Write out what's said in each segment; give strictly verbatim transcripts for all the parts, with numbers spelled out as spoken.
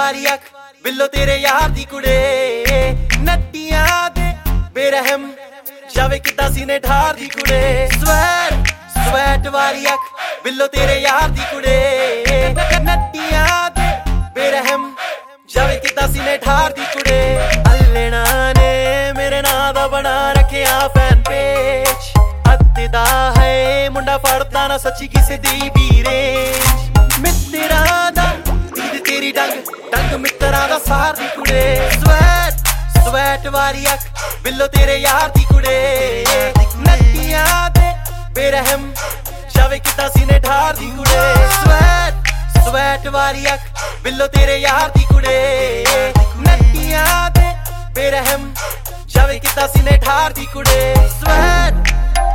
वारी अख बिल्लो तेरे यार दी कुड़े नट्टियां दे बेरहम जावे किता सीने ठार दी कुड़े स्वैट स्वैट वारी अख बिल्लो तेरे यार दी कुड़े नट्टियां दे बेरहम जावे किता सीने ठार दी कुड़े अल्लेना ने मेरे नां दा बना रखिया फैन पेज अत्ते दा है मुंडा फड़दा ना सच्ची किसे दी भी रेंज मित्तरा दा दीद तेरी डंग डंग मित्तरा दा सार दी कुड़े स्वैट स्वैट वारी अख बिल्लो तेरे यार दी कुड़े नट्टियां दे बेरहम जावे किता सीने ठार दी कुड़े स्वैट स्वैट वारी अख बिल्लो तेरे यार दी कुड़े नट्टियां दे बेरहम जावे किता सीने ठार दी कुड़े स्वैट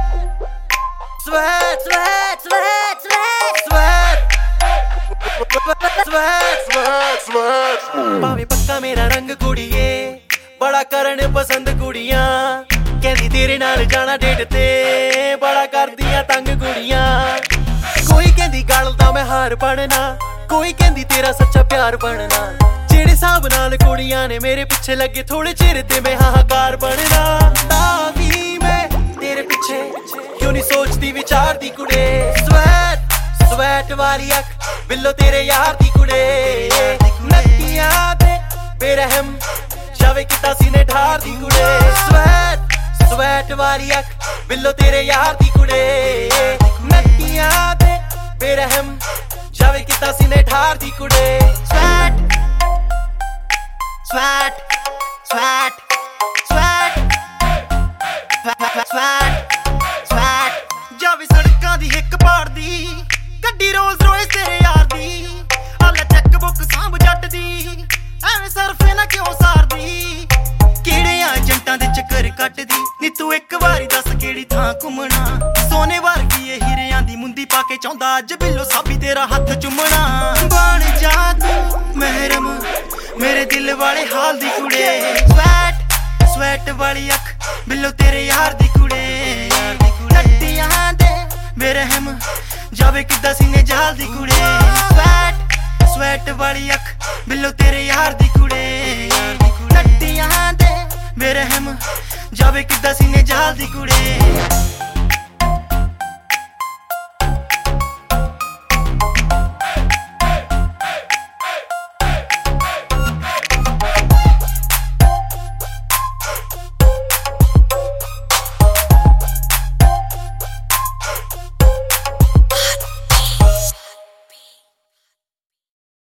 स्वैट स्वैट स्वैट स्वैट स्वैट स्वैट स्वैट भावे पक्का मेरा रंग कुड़िए बड़ा करन पसंद कुड़ियां कहंदी तेरे नाल जाना डेट ते बड़ा करदियां तंग कुड़ियां कोई कहंदी गल दा मैं हार बनना कोई कहंदी तेरा सच्चा प्यार बनना जेड़े हिसाब नाल कुड़ियां ने मेरे पीछे लगे थोड़े चिर ते मैं हाहाकार बनना तां भी मैं तेरे पीछे क्यों नहीं सोचदी विचार दी कुड़े स्वैट स्वैट वारी अख बिल्लो तेरे यार दी कुड़े नट्टियां दे बेरहम जावे किता सीने ठार दी कुड़े स्वैट स्वैट वारी अख बिल्लो तेरे यार दी कुड़े नट्टियां दे बेरहम जावे किता सीने ठार दी कुड़े स्वैट स्वैट स्वैट स्वैट स्वैट स्वैट जावे सड़कां दी हिक पाड़ दी गड्डी रोल्स रॉयस तेरे यार दी आला चेक बुक सांभ जट दी ਐਵੇਂ ਸਰਫੇ ਨਾ ਕਿਉਂ ਸਾਰਦੀ ਕਿਹੜਿਆਂ ਏਜੰਟਾਂ ਦੇ ਚੱਕਰ ਕੱਟਦੀ ਨੀ ਤੂੰ ਇੱਕ ਵਾਰੀ ਦੱਸ ਕਿਹੜੀ ਥਾਂ ਘੁੰਮਣਾ ਸੋਨੇ ਵਰਗੀ ਇਹ ਹੀਰਿਆਂ ਦੀ ਮੁੰਦੀ ਪਾ ਕੇ ਚਾਹੁੰਦਾ ਅੱਜ ਬਿੱਲੋ ਸਾਬੀ ਤੇਰਾ ਹੱਥ ਚੁੰਮਣਾ ਬਣ ਜਾ ਤੂੰ ਮਹਿਰਮ ਮੇਰੇ ਦਿਲ ਵਾਲੇ ਹਾਲ ਦੀ ਕੁੜੇ ਸਵੈਟ ਸਵੈਟ ਵਾਲੀ ਅੱਖ ਬਿੱਲੋ ਤੇਰੇ ਯਾਰ ਦੀ ਕੁੜੇ ਨੱਟੀਆਂ ਦੇ ਬੇਰਹਿਮ ਜਾਵੇ ਕਿੱਦਾਂ ਸੀਨੇ ਜਹਾਲ ਦੀ ਕੁੜੇ ਸਵੈਟ स्वैट वाली अख बिल्लो तेरे यार दी कुड़े